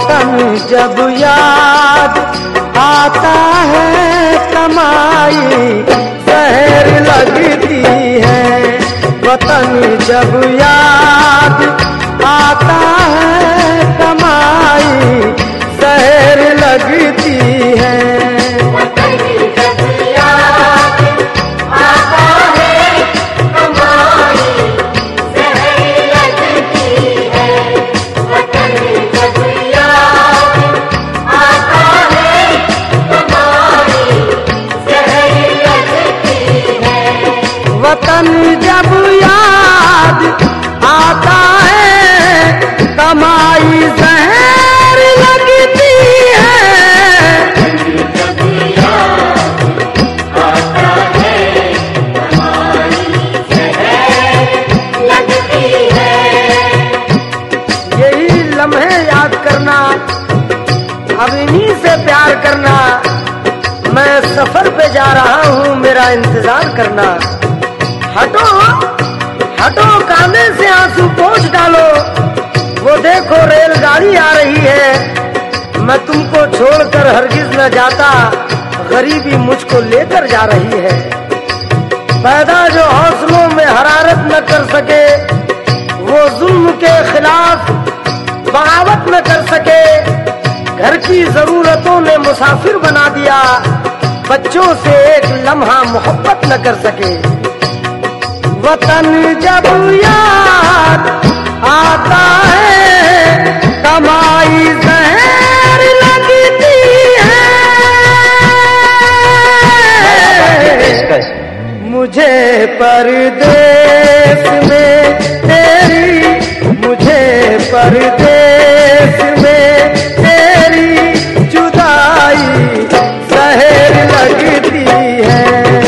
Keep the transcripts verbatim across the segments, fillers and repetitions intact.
वतन जब याद आता है कमाई जहर लगती है। वतन जब याद आता है कमाई जहर लगती है। वतन जब याद आता है कमाई जहर लगती है। यही लम्हे याद करना, अब इन्हीं से प्यार करना। मैं सफर पे जा रहा हूँ, मेरा इंतजार करना। हटो हटो कांधे से आंसू पोंछ डालो, वो देखो रेलगाड़ी आ रही है। मैं तुमको छोड़कर हरगिज न जाता, गरीबी मुझको लेकर जा रही है। पैदा जो हौसलों में हरारत न कर सके, वो जुल्म के खिलाफ बगावत न कर सके। घर की जरूरतों ने मुसाफिर बना दिया, बच्चों से एक लम्हा मोहब्बत न कर सके। वतन जब याद आता है कमाई जहर लगती है। मुझे परदेश में तेरी, मुझे परदेश में तेरी जुदाई जहर लगती है।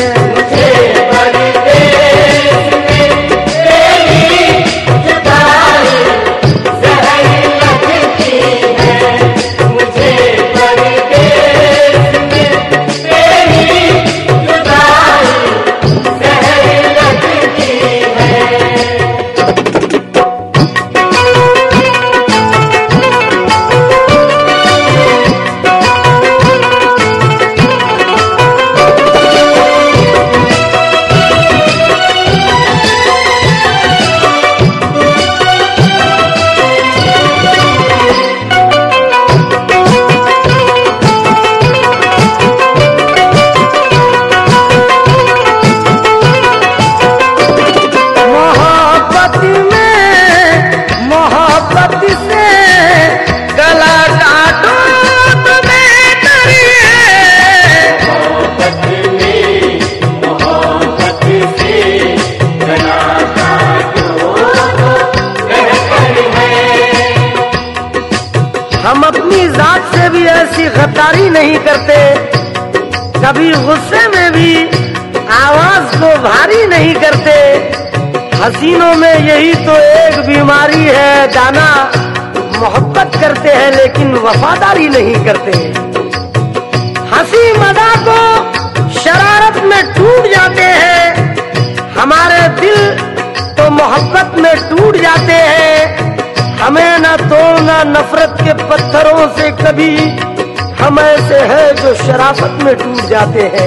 हम अपनी जात से भी ऐसी गद्दारी नहीं करते, कभी गुस्से में भी आवाज को भारी नहीं करते। हसीनों में यही तो एक बीमारी है, जाना मोहब्बत करते हैं लेकिन वफादारी नहीं करते। हंसी मजाक को शरारत में टूट जाते हैं, हमारे दिल तो मोहब्बत में टूट जाते हैं। हमें न तोड़ना नफरत के पत्थरों से कभी, हम ऐसे हैं जो शराफत में टूट जाते हैं।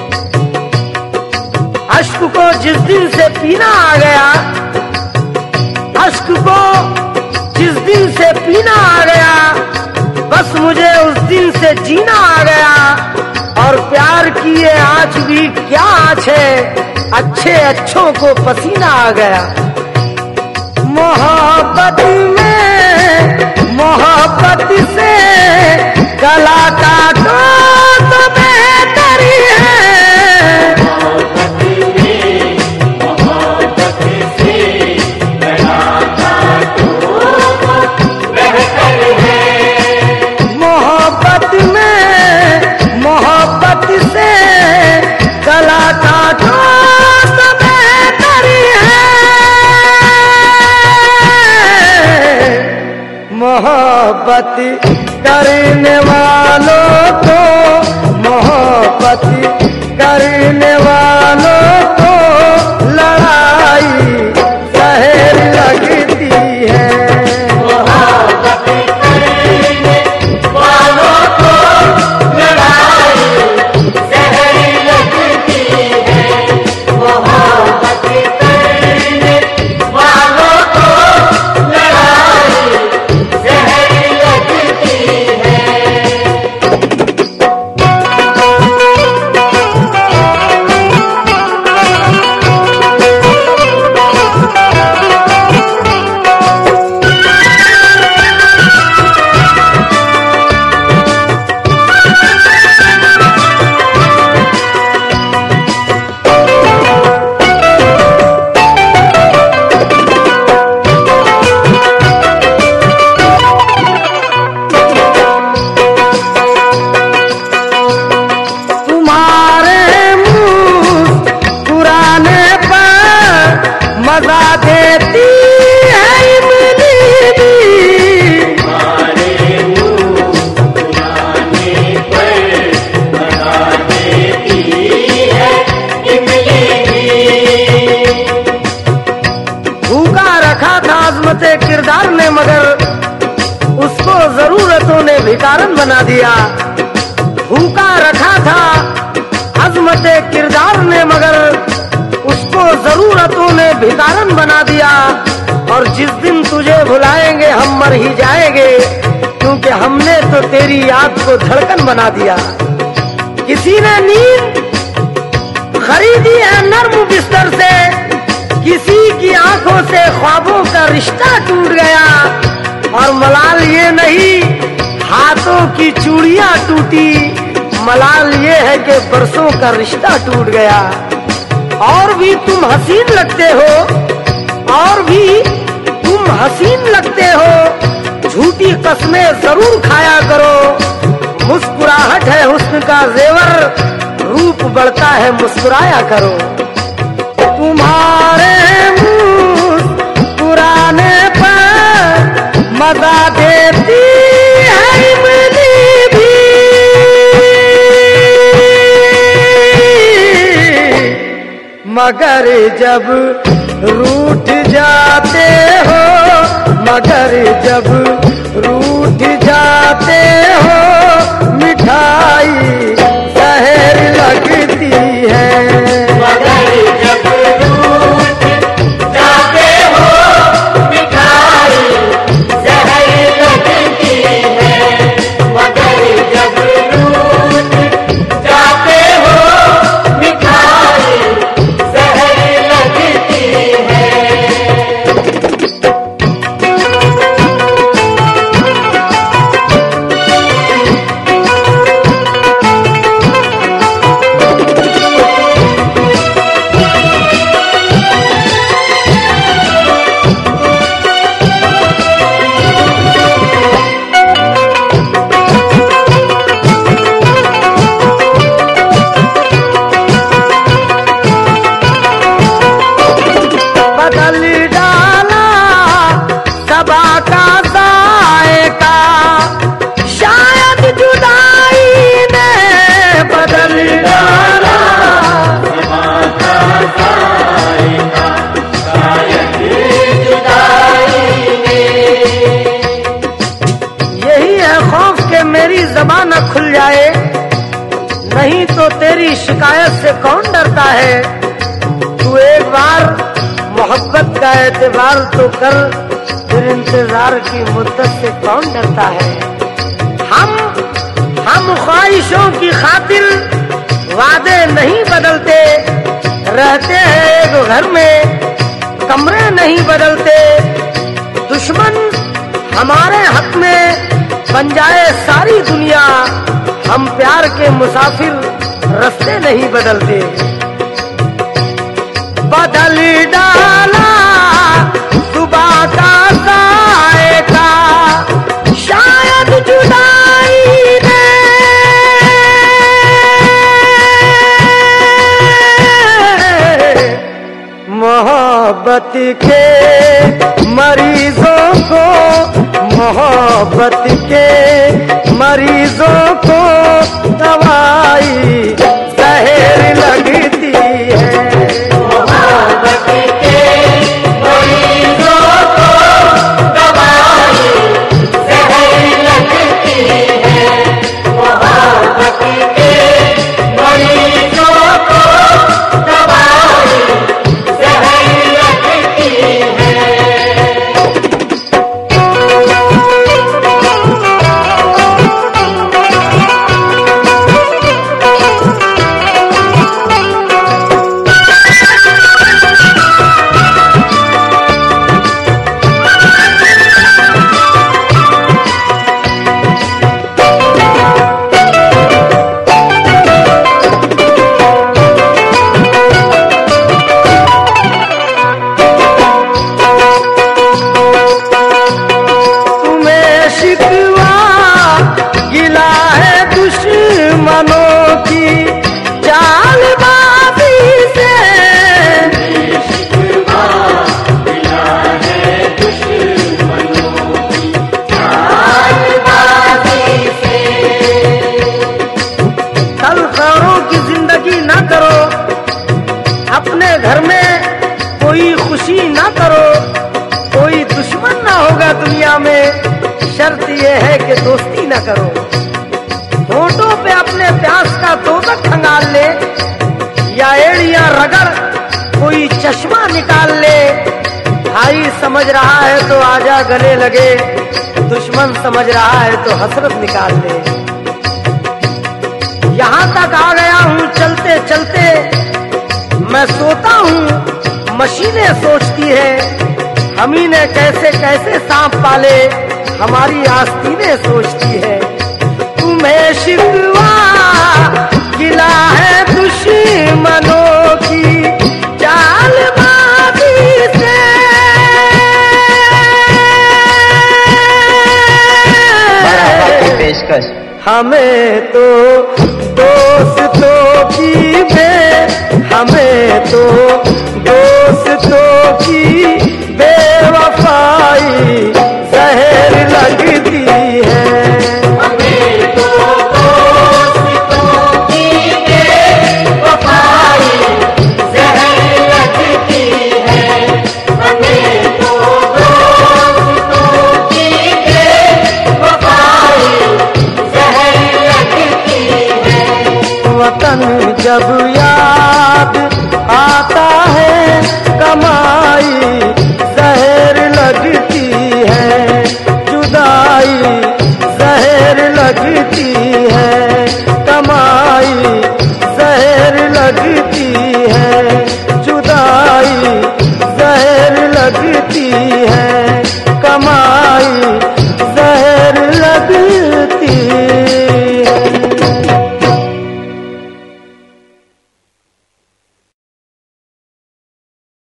अश्क को जिस दिन से पीना आ गया, अश्क को जिस दिन से पीना आ गया, बस मुझे उस दिन से जीना आ गया। और प्यार की ये आँच भी क्या आँच है, अच्छे अच्छों को पसीना आ गया। मोहब्बत में मोहब्बत से गला काटो तो बेहतरी है। मोहब्बत से गला काटो तो बेहतर है। मोहब्बत में मोहब्बत से गला काटो तो बेहतरी है। मोहब्बत करने वालों को, मोहब्बत करने वालों को लड़ाई जहर लगती है। मोहब्बत करने जरूरतों ने भिखारन बना दिया। भूखा रखा था अजमत किरदार ने, मगर उसको जरूरतों ने भिखारन बना दिया। और जिस दिन तुझे भुलाएंगे हम मर ही जाएंगे, क्योंकि हमने तो तेरी याद को धड़कन बना दिया। किसी ने नींद खरीदी है नर्म बिस्तर से, किसी की आंखों से ख्वाबों का रिश्ता टूट गया। और मलाल ये नहीं हाथों की चूड़ियां टूटी, मलाल ये है कि बरसों का रिश्ता टूट गया। और भी तुम हसीन लगते हो, और भी तुम हसीन लगते हो, झूठी कस्में जरूर खाया करो। मुस्कुराहट है हुस्न का जेवर, रूप बढ़ता है मुस्कुराया करो। तुम्हारे मुस्कुराने पर मजा देती है इमली भी, मगर जब रूठ जाते हो, मगर जब रूठ जाते हो, मिठाई जहर लगती है। मगर जब रूठ जाते हो, मिठाई जहर लगती है। मगर जब रूठ जाते हो, मिठाई जहर लगती है। बदल डाला सबा का जायका, शायद जुदाई ने बदल डाला। यही है खौफ के मेरी ज़बान न खुल जाए, नहीं तो तेरी शिकायत से कौन डरता है। तू एक बार मोहब्बत का एतबार तो कर, फिर इंतजार की मुद्दत से कौन डरता है। हम हम ख्वाहिशों की खातिर वादे नहीं बदलते, रहते हैं एक घर में कमरे नहीं बदलते। दुश्मन हमारे हक में बन जाए सारी दुनिया, हम प्यार के मुसाफिर रास्ते नहीं बदलते। बदल डाला सुबह का जायका, शायद जुदाई ने मोहब्बत के मरीजों को, मोहब्बत के मरीजों को दवाई जहर लगती है। मोहब्बत के मरीजों को दवाई जहर लगती है। मोहब्बत के मरीजों को दवाई जहर लगती है। बदल दोस्ती न करो। होठों पे अपने प्यास का तोतक खंगाल ले, या एड़ियां रगड़ कोई चश्मा निकाल ले। भाई समझ रहा है तो आजा गले लगे, दुश्मन समझ रहा है तो हसरत निकाल ले। यहाँ तक आ गया हूँ चलते चलते, मैं सोता हूँ मशीनें सोचती है। हमी ने कैसे कैसे सांप पाले, हमारी आस्तीनें सोचती है। तुम्हें शिकवा गिला है दुश्मनों की चालबाजी से, पेशकश हमें तो दोस्तों की बे हमें तो दोस्तों की बेवफाई जहर लगती है। हमें तो दोस्तों की बेवफाई जहर लगती है। हमें तो दोस्तों की बेवफाई जहर लगती है। वतन जब